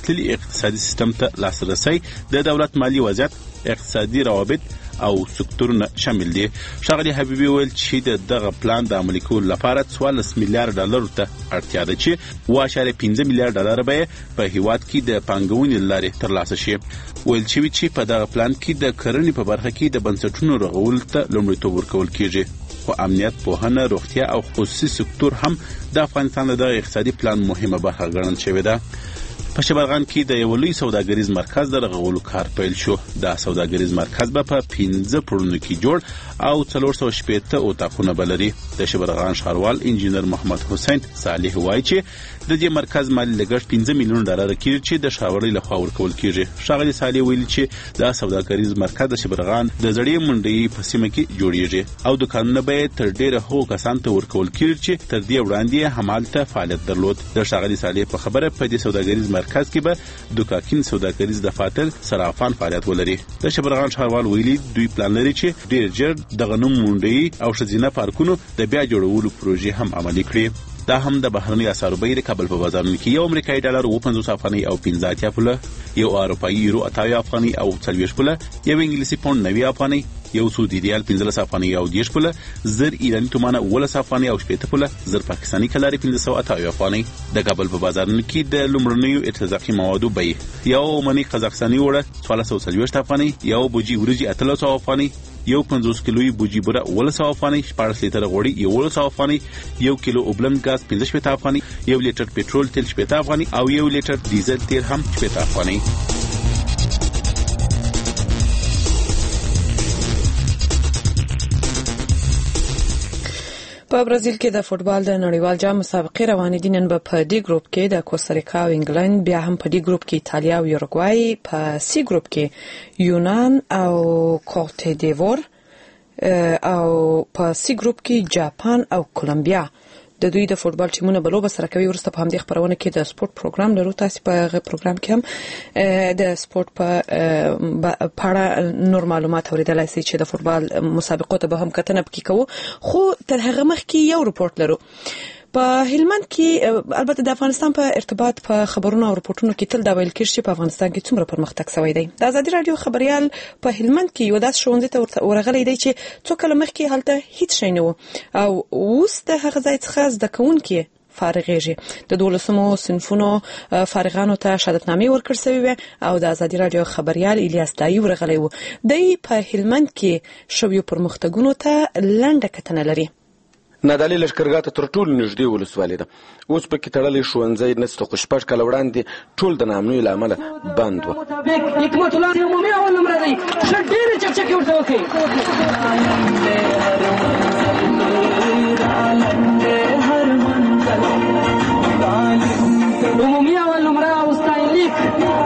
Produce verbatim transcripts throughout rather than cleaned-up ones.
پرمختللي اقتصادي سیستم ته لاسرسی، د دولت مالی وضعیت، اقتصادي روابط او سکتورونه شامل دي. ښاغلي حبیبي ویل چې د دغه پلان د عملي کولو لپاره څوارلس میلیارډ ډالرو ته اړتیا ده چې اوه اعشاریه پنځه میلیارډ ډالر به په هیواد کې د پانګونې له لارې ترلاسه شي. ویل شوي چې په دغه پلان کې د کرنې په برخه کې د بنسټونو رغولو ته لومړیتوب ورکول کیږي، خو امنیت، پوهنه، روغتیا او خصوصي سکتور هم د افغانستان د دغه اقتصادي پلان مهمه برخه ګڼل شوې ده. په شبرغان کې د یو لوی سوداګریز مرکز د رغولو کار پیل شو. دا سوداګریز مرکز به په پنځه پوړونو کې جوړ او څلور سوه شپېته اتاقونه به لري. د شبرغان ښاروال انجینر محمد حسین صالح وایي چې د دې مرکز مالي لګښت پنځه میلیون ډالر کېږي چې د ښاروالۍ لخوا ورکول کېږي. ښاغلي صالح ویلي چې دا سوداګریز مرکز د شبرغان د زړې منډۍ په سیمه کې جوړیږي او دوکانونه به تر ډیره هغو کسانو ته ورکول کېږي چې تر دې وړاندې همالته فعالیت درلود. د ښاغلي صالح په خبره په دې سوداګریز مرکز کې به دوکاکین سوداګریز دفاتر صرافان فعالیت ولري. د شبرغان ښاروال ویلي دوی پلان لري چې ډیر ژر دغه نوم منډۍ او ښځینه پارکونو د بیا جوړولو پروژې هم عملي کړي. دا هم د بهرنیو اسعارو بیې د کابل په بازارونو کې یو امریکایي ډالر اوه پنځوس افغانۍ او پنځه اتیا پوله، یو اروپایي یورو اتاویا افغانۍ او څلوېښت پوله، یو انګلیسي پونډ نوي افغانۍ، یو سعودي ریال پنځلس افغانۍ او دېرش پوله، زر ایراني تومانه اوولس افغانۍ او شپېته پوله، زر پاکستاني کلاري پنځه سوه اتاویا افغانۍ. د کابل په بازارونو کې د لومړنیو ارتزاقي موادو بیې یو منۍ قزاقستاني وړه څوارلس سوه څلوېښت افغانۍ، یو بوجي وریجې اتلس سوه افغانۍ، یو پنځوس کیلویي بوجي بوره اوولس سوه افغانۍ، شپاړس لیټره غوړي یولس سوه افغانۍ، یو کیلو اوبلن ګاز پنځه شپېته افغانۍ، یو لیټر پټرول تیل شپېته افغانۍ او یو لیټر ډیزل تیل هم شپېته افغانۍ. په برازیل کې د فوتبال د نړیوال جام مسابقې روانې دي. نن به په دې ګروپ کې د کوستاریکا او انګلند، بیا هم په دې ګروپ کې ایتالیا او یوروګوای، په سی ګروپ کې یونان او کوت دیوور، او په سی ګروپ کې جاپان او کولمبیا. د دوی د فوتبال ټیمونه به لوبه سره کوي. وروسته په همدې خبرونه کې د سپورت پروګرام لرو. تاسو په هغه پروګرام کې هم د سپورت په اړه نور معلومات اوریدلای شئ چې د فوتبال مسابقو ته به هم کتنه پکې کوو. خو تر هغه مخکې یو رپورت لرو. په هلمند کې البته د افغانستان په ارتباط په خبرونو او رپورټونو کې تل دا ویل کېږي چې په افغانستان کې څومره پرمختګ شوی دی. د ازادي رادیو خبريال په هلمند کې یو داس ښوونځي ته ورغلی دی چې څو کله مخکې هلته هیڅ شی نه و او اوس د هغه ځای څخه زده کوونکي فارغېږي. د دولسمو صنفونو فارغانو ته شهادتنامې ورکړل شوې او د ازادي رادیو خبريال الیاس دایی ورغلی و. دی په هلمند کې شویو پرمختګونو ته لنډه کتنه لري. نادعلي لښکرګاه ته تر ټولو نږدې ولسوالي ده. اوس پکې تړلی ښوونځی نشته، خو شپږ کاله وړاندې ټول د ناامنیو له امله بند و. حکمت الله عمومي اول نمره دی. ښه ډېرې چکچکې ورته وکړئ. عمومي اول نمره او ستاینلیک.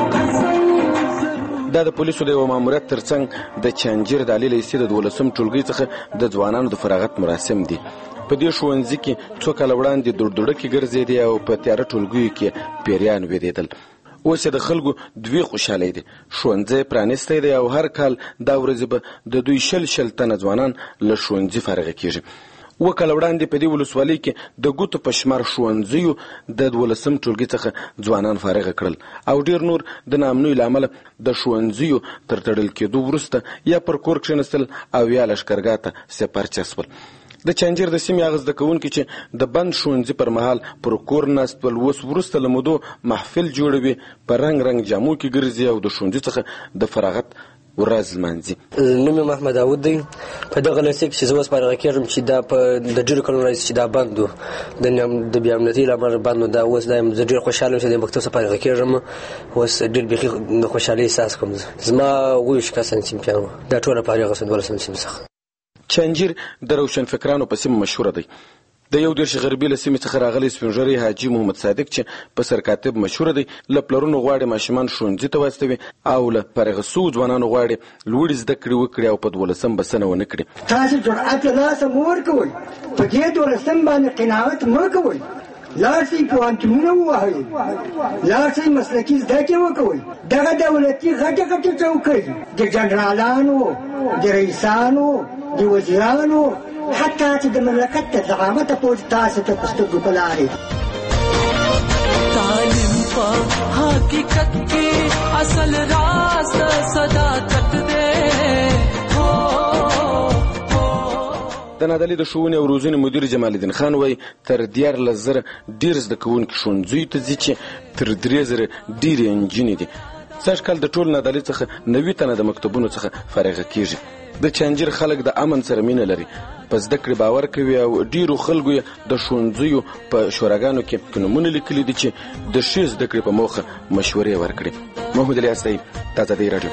دا د پولیسو د یو ماموریت ترڅنګ د چانجیر د علي لیسې د دولسم ټولګۍ څخه د ځوانانو د فراغت مراسم دي. په دې ښوونځي کې څو کاله وړاندې دوړدوړکې ګرځېدې او په تیاره ټولګیو کې پیریان ویدېدل. اوس یې د خلکو دوی خوشحالۍ دي. ښوونځی پرانیستی دی او هر کال دا ورځې به د دوی شل شل تنه ځوانان له ښوونځي فارغه کېږي. اوه کاله وړاندې په دې ولسوالۍ کې د ګوتو په شمار ښوونځیو د دولسم ټولګي څخه ځوانان فارغه کړل او ډېر نور د ناامنیو له امله د ښوونځیو تر تړل کېدو وروسته یا پر کور کښېنستل او یا لښکرګاه ته سپر چسول. د چانجیر د سیمې هغه زده کوونکي چې د بند ښوونځي پر مهال پر کور ناست ول، اوس وروسته له مودو محفل جوړوي، په رنګ رنګ جامو کې ګرځي او د ښوونځي څخه د فراغت ورځ لمانځي. نوم یې محمد داود دی. په دغه لیسې کې چې زه اوس فارغه کېږم چې دا په د ډېرو کلونو راهیسې چې دا بند و، د بې امنیتۍ له امله بند و. دا اوس دا زه ډېر خوشحاله یم چې د مکتب څخه فارغه کېږم. اوس ډېر بیخي د خوشحالۍ احساس کوم. زما اووه ویشت کسان صنفیان وو، دا ټوله فارغه شوه دولسم صنف څخه. چانجیر د روشنفکرانو په سیمه مشهوره دی. د یو دېرش غربي له سیمې څخه راغلی سپین ږیری حاجي محمد صادق چې په سرکاتب مشهوره دی، له پلرونو غواړي ماشومان ښوونځي ته واستوي او له فارغه سوو ځوانانو غواړي لوړې زده کړې وکړي او په دولسم بسنه ونه کړي. تاسې جرأت له لاسه مه ورکوئ، په دې دولسم باندې قناعت مه کوئ. لاړ شئ پوهنتونونه ووهئ، لاړ شئ مسلکي زده کړې وکوئ. دغه دولتي غټې غټې چوکۍ د جنرالانو، د رئیسانو، د وزیرانو، حتی چې د مملکت د زعامته پورې تاسو ته په سترګو په لارې. په حقیقت کې اصل راز د صداقت دی. د نادعلي د ښوونې او روزنې مدیر جمال الدین خان وایي تر دیارلس زره ډېر زده کوونکي ښوونځیو ته ځي چې تر درې زره ډېرې نجونې دي. سږ کال د ټول نادعلي څخه نوي تنه د مکتبونو څخه فارغه کیږي. د چنجیر خلک د امن سره مینه لري، په زده کړې باور کوي او ډیرو خلکو یې د ښوونځیو په شوراګانو کې نومونه لیکلي دي چې د ښې زده کړې په موخه مشورې ورکړي. محمود علي اسدی، آزادي راډیو.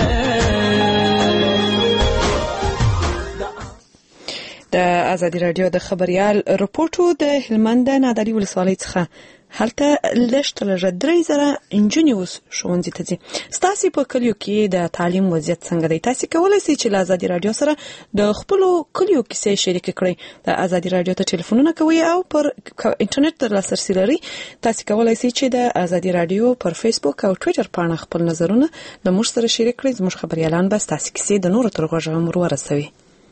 د آزادي راډیو د خبريال رپورټو د هلمند نادعلي ولسوالۍ څخه هلته لږ تر لږه درې زره نجونې اوس ښوونځي ته ځي. ستاسې په کلیو کې د تعلیم وضعیت څنګه دی؟ تاسې کولی شئ چې له آزادي راډیو سره د خپلو کلیو کیسې شریکې کړئ. د آزادي راډیو ته ټلیفونونه کوئ او پر انټرنیټ ته لاسرسي لرئ. تاسې کولی شئ چې د آزادي راډیو پر فیسبوک او ټویټر پاڼه خپل نظرونه له موږ سره شریک کړئ. زموږ خبریالان به ستاسې کیسې د نورو تر غوږه هم ورسوي.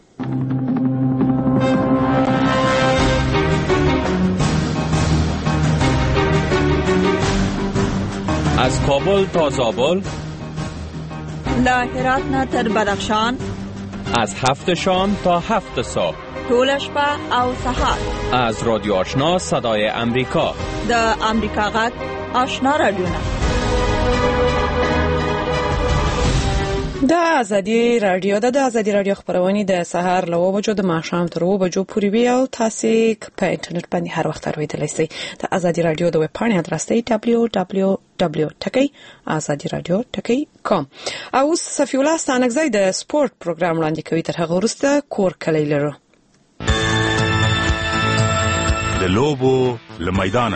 از کابل تا زابل، له هرات نه تر بدخشان، از هفت شام تا هفت صبح، ټول شپه او سهار. از رادیو آشنا صدای امریکا، د امریکا غږ آشنا رادیوونه. د آزادي راډیو د آزادي راډیو خبرونه د سهار له اوه بجو د ماښام تر اوه بجو پورې وي او تاسو په انټرنیټ باندې هر وخت اوریدلای شئ. د آزادي راډیو د ویب پاڼې ادرس دی دبلیو دبلیو دبلیو ډاٹ آزادي راډیو ډاٹ کام. او صفی الله ستانکزی د سپورت پروګرام وړاندې کوي. تر هغه وروسته کور کلی لرو. د لوبو له میدانه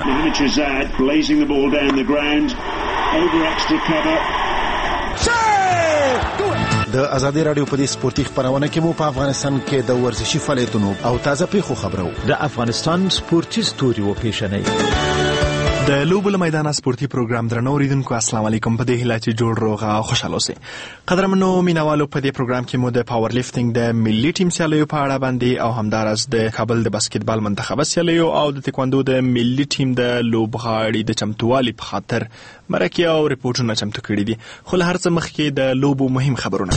د آزادي راډیو په دې سپورتي خبرونه کې مو په افغانستان کې د ورزشي فعالیتونو او تازه پیښو خبرو، د افغانستان سپورتي ستوري او پیښنې، د لوبو له میدانه سپورتي پروګرام درنو اوریدونکو السلام علیکم. په دې هیله چې جوړ روغ او خوشاله اوسئ. قدرمنو مینوالو، په دې پروګرام کې مو د پاور لیفټینګ د ملي ټیم سیالیو په اړه باندې او همدارس د کابل د باسکټبال منتخب سیالیو او د تکواندو د ملي ټیم د لوبغاړي د چمتووالي په خاطر مرکه او ریپورتونه چمتو کړي دي. خو له هر څه مخکې د لوبو مهم خبرونه.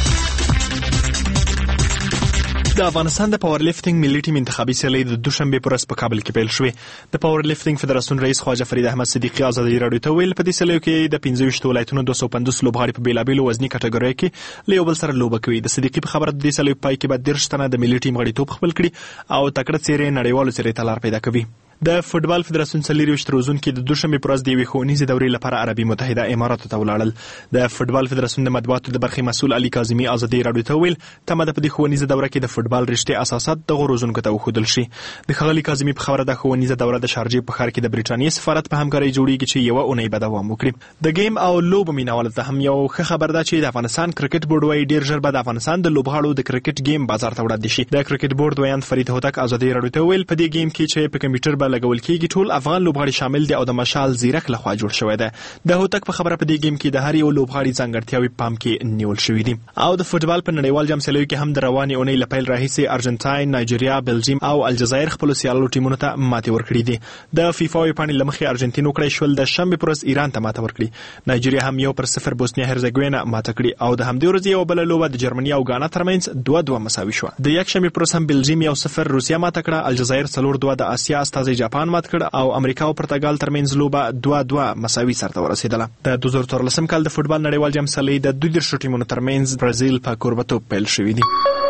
د افغانستان د پاور لیفټینګ ملي ټیم انتخابي سیالي د دوشنبه پر ورځ په کابل کې پیل شوې. د پاور لیفټینګ فدراسیون رئیس خواجه فرید احمد صدیقی آزادي راډیو ته ویل په دې سیالیو کې د پنځه ویشت ولایتونو دوه سوه پنځوس لوبغاړي په بیلابېلو وزني کټګوریو کې له یو بل سره لوبه کوي. د صدیقی په خبره د دې سیالیو پای کې به دېرش تنه د ملي ټیم غړیتوب خپل کړي او تکړه څېرې نړیوالو څېرې ته لار پیدا کوي. د فوټبال فدراسیون څلورویشت روزونکي د دوشنبه پر ورځ د یوې ښوونیزې دورې لپاره عربي متحده اماراتو ته ولاړل. د فوټبال فدراسیون د مطبوعاتو د برخې مسؤل علي کاظمي آزادي راډیو ته ویل تمه ده په دې ښوونیزه دوره کې د فوټبال رشتې اساسات دغو روزونکو ته وښودل شي. د ښاغلي کاظمي په خبره د ښوونیزه دوره د شارجې په ښار کې د برېټانیې سفارت په همکارۍ جوړیږي چې یوه اونۍ به دوام وکړي. د گیم او لوبو مینوالو ته هم یو ښه خبر ده چې د افغانستان کرکټ بورډ وايي ډېر ژر به د افغانستان د لوبغاړو د کرکټ گیم بازار ته وړاندې شي. د کرکټ بورډ ویاند فرید هوتک آزادي راډیو ته ویل په دې گیم کې چې په کمپیوټر به لګول کېږي ټول افغان لوبغاړي شامل دي او د مشال زیرک لخوا جوړ شوی دی. د هوتک په خبره په دې گیم کې د هر یو لوبغاړي ځانګړتیاوې پام کې نیول شوې دي. او د فوټبال په نړیوال جام سیالیو کې هم د روانې اونۍ له پیل راهیسې ارجنټاین، نایجیریا، بلجیم او الجزایر خپل سیالو ټیمونو ته ماتې ورکړې دي. د فیفا ویبپاڼې له مخې ارجنټین وکړی شول د شنبې پر ورځ ایران ته ماته ورکړي. نایجیریا هم یو پر صفر بوسنیا هرزګوینا ماته کړي او د همدې ورځې یو بله لوبه د جرمني او غانا ترمنځ دوه دوه مساوي شوه. د یکشنبې پر ورځ هم بلجیم یو صفر روسیا ماته کړه، الجزایر څلور دوه د اسیا استازي جاپان مات کړ او امریکا او پرتګال ترمنځ لوبه دوه دوه مساوي سرته ورسېدله. د دوه زره څوارلسم کال د فوټبال نړیوال جام سیالۍ د دوه دیرشو ټیمونو ترمنځ برازیل په کوربتوب پیل شوې دي.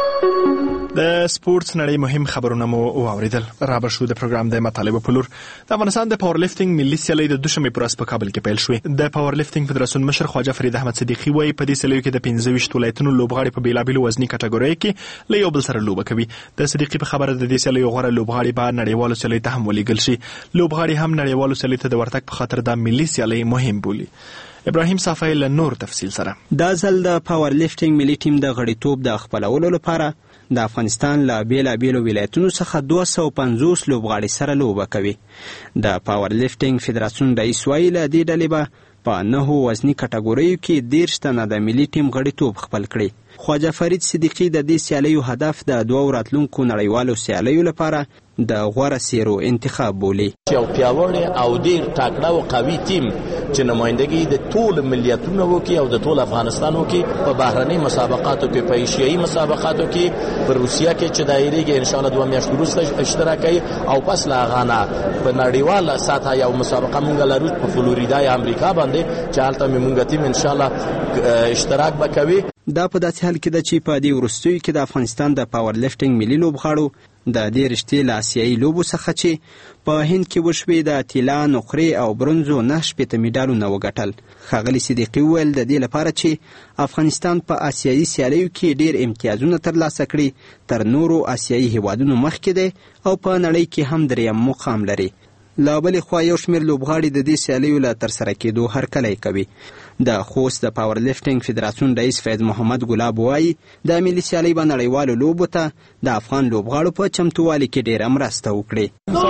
د سپورتس نړۍ مهم خبرونه مو واوریدل. را به شو د پروګرام د مطالبه په لور. د افغانستان د پاور لیفټینګ ملي سیالۍ د دوشنبه پر ورځ په کابل کې پیل شوې. د پاور لیفټینګ فدراسیون مشر خواجه فرید احمد صدیقی وایي په دې سیالیو کې د پنځه ویشت ولایتونو لوبغاړي په بیلابېلو وزني کټګوریو کې له یو بل سره لوبه کوي. د صدیقی په خبره د دې سیالیو غوره لوبغاړي به نړیوالو سیالیو ته هم ولیږل شي. لوبغاړي هم نړیوالو سیالیو ته د ورتګ په خاطر د ملي سیالۍ مهم بولي. ابراهیم صافی له نور تفصیل سره. دا ځل د پاور لیفټینګ ملي ټیم د غړیتوب د خپلولو لپاره د افغانستان له بیلابېلو ولایتونو څخه دوه سوه پنځوس لوبغاړي سره لوبه کوي. د پاور لیفټینګ فدراسیون رئیس وایي له دې ډلې به په نهو وزني کټګوریو کې دېرش تنه د ملي ټیم غړیتوب خپل کړي. خواجه فرید صدیقی د دې سیالیو هدف د دوه راتلونکو نړیوالو سیالیو لپاره د غوره سیرو انتخاب بولي. یو پیاوړی او ډیر تکړه او قوي ټیم چې نمائندګي د ټول ملیتونو وکي او د ټول افغانستان وکي په بهرني مسابقاتو کې، په ایشیایي مسابقاتو کې، په روسیا کې چې دایریږي ان شاء الله دوه میاشتې وروسته اشتراک کوي او پس لا غانا په نړیواله سطح یو مسابقه مونږ لرو په فلوریدا امریکا باندې چې هلته مونږ ټیم ان شاء الله اشتراک وکوي. دا په داسې حال کې ده چې په دې وروستیو کې د افغانستان د پاور لفټینګ ملي لوبغاړو د دې رشتې له آسیایي لوبو څخه چې په هند کې وشوې د طلا، نقرې او برونزو نه شپېته میډالونه وګټل. ښاغلي صدیقي وویل د دې لپاره چې افغانستان په آسیایي سیالیو کې ډېر امتیازونه ترلاسه کړي تر نورو آسیایي هیوادونو مخکې دی او په نړۍ کې هم دریم مقام لري. له بلې خوا یو شمېر لوبغاړي د دې سیالیو له ترسره کېدو هرکلی کوي. د خوست د پاور لفټینګ فدراسیون رئیس فیض محمد ګلاب وایي د ملي سیالۍ به نړیوالو لوبو ته د افغان لوبغاړو په چمتووالي کې ډېره مرسته وکړي.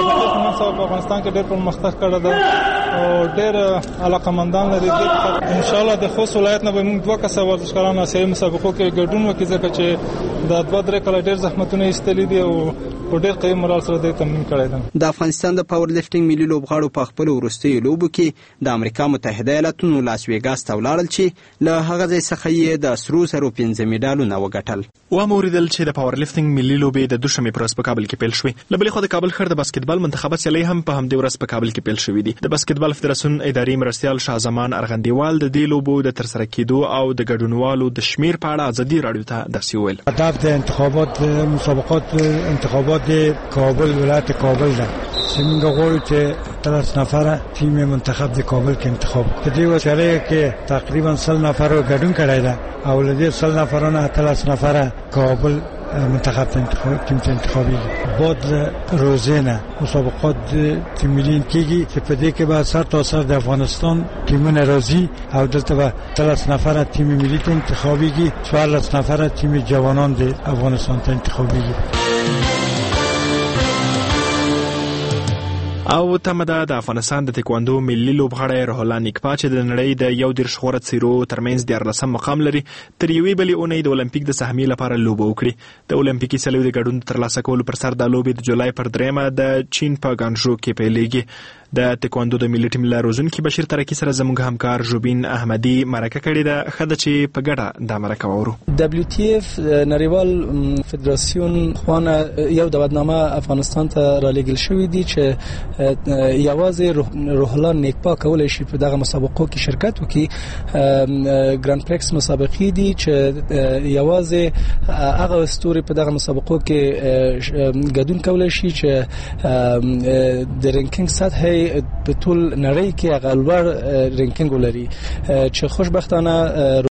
په افغانستان کې ډېر پرمختګ کړی ده او ډېر علاقمندان لري. انشاءالله د خوست ولایت نه به موږ دوه کسه ورزشکاران آسیایي مسابقو کې ګډون وکړي ځکه چې د دوه درې کاله ډېر زحمتونه ایستلي دي او په ډېر قوي مورال سره د تمرین کړی ده. د افغانستان د پاور لفټینګ ملي لوبغاړو په خپلو وروستیو لوبو کې د امریکا متحده ایالاتونو لاس ویګاس ته ولاړل چې له هغه ځای څخه یې د سرو زرو پنځه میډالونه وګټل. ومو اوریدل چې د پاور لفټینګ ملي لوبې د دوشنبې په ورځ په کابل کې پیل شوې. له بلې خوا د کابل ښار د باسکټبال منتخبات سیالۍ هم په همدې ورځ په کابل کې پیل شوې دي. د باسکټبال فدراسیون اداري مرستیال شاه زمان ارغندیوال د دې لوبو د ترسره کېدو او د ګډونوالو د شمیر په اړه ازادي راډیو ته داسې وویل. هدف د انتخابات مسابقات انتخابات کابل ولایت کابل ده چې موږ غواړو چې اتلس نفره تیم منتخب د کابل کې انتخاب. په دې وسیله کې تقریبا سل نفر ګډون کړی ده او له دې سل نفرونو اتلس نفره کابل منتخب انتخاب تیم انتخابي. بعد روزانه مسابقات تیم ملی کېږي چې په دې کې به سر تا سر د افغانستان تیمونه راځي او دلته به اتلس نفره تیم ملی انتخابي، څوارلس نفره تیم جوانان د افغانستان ته انتخابي. او تمه ده د افغانستان د تکواندو ملي لوبغاړی روح الله نیکپا چې د نړۍ د یو دېرش غوره څیرو ترمنځ دیارلسم مقام لري تر یوې بلې اونۍ د اولمپیک د سهمیې لپاره لوبه وکړي. د اولمپیکي سیالیو د ګډون ترلاسه کولو پر سر دا لوبې د جولای پر دریمه د چین په ګانژو کې پیلېږي. د تکواندو د ملي ټیم له روزونکي بشیر ترکي سره زموږ همکار ژوبین احمدي مرکه کړې ده. ښه ده چې په ګډه دا مرکه واورو. دبلیو ټي اف نړیوال فدراسیون خوانه یو دعوتنامه افغانستان ته رالیږل شوې دي چې یوازې روح الله نیکپا کولای شي په دغه مسابقو کې شرکت وکړي. ګراند پریکس مسابقې دي چې یوازې هغه اسطورې په دغه مسابقو کې ګډون کولای شي چې د رینکینګ سطح په ټول نړۍ کې هغه لوړ رینکینګ ولري چې خوشبختانه